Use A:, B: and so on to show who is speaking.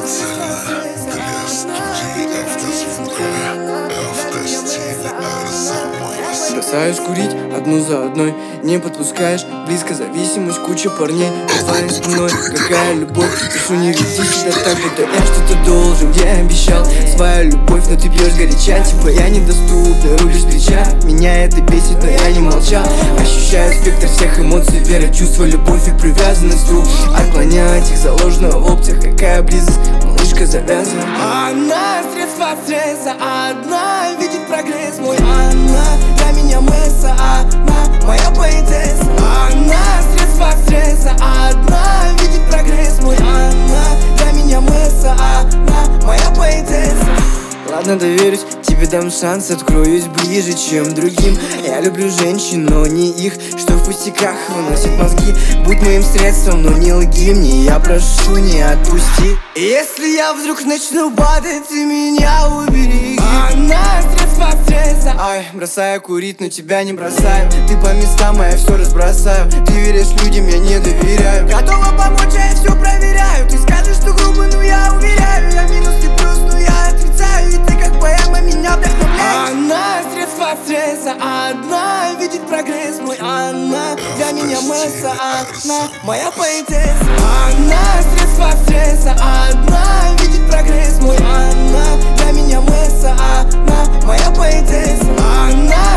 A: Бросаешь курить одну за одной, не подпускаешь близко, зависимость, куча парней за спиной. Какая любовь, пишу, не веди себя так, будто я что-то должен. Я обещал свою любовь, но ты бьешь горяча, типа я недоступна, рубишь плеча. Меня это бесит, но я не молчал. Ощущаю спектр всех эмоций, вера, чувство, любовь и привязанность. Отклонять их заложено в опциях. Какая близость, малышка, завязана.
B: Она средство стресса, одна видит прогресс мой. Она для меня мыса, она моя поэтесса. Она средство стресса, одна видит прогресс мой. Она для меня мыса, она моя поэтесса.
A: Ладно, доверюсь, тебе дам шанс, откроюсь ближе, чем другим. Я люблю женщин, но не их, что в пустяках выносит мозги. Будь моим средством, но не лги мне, я прошу, не отпусти.
B: Если я вдруг начну падать, ты меня убери. Она средство стресса.
A: Ай, бросаю курить, но тебя не бросаю. Ты по местам, а я все разбросаю. Ты веришь людям, я не доверяю.
B: Готова помочь, а я все проверяю. Ты скажешь, что грубо, но я уверяю. Я минус, ты плюс, но я отрицаю. И ты как поэма меня вдохновляешь. Она средство стресса, одна видит прогресс мой. Она для меня мыса, она моя поэтесса. Она средство стресса, одна видит прогресс мой. Она для меня мыса, она моя поэтесса. Она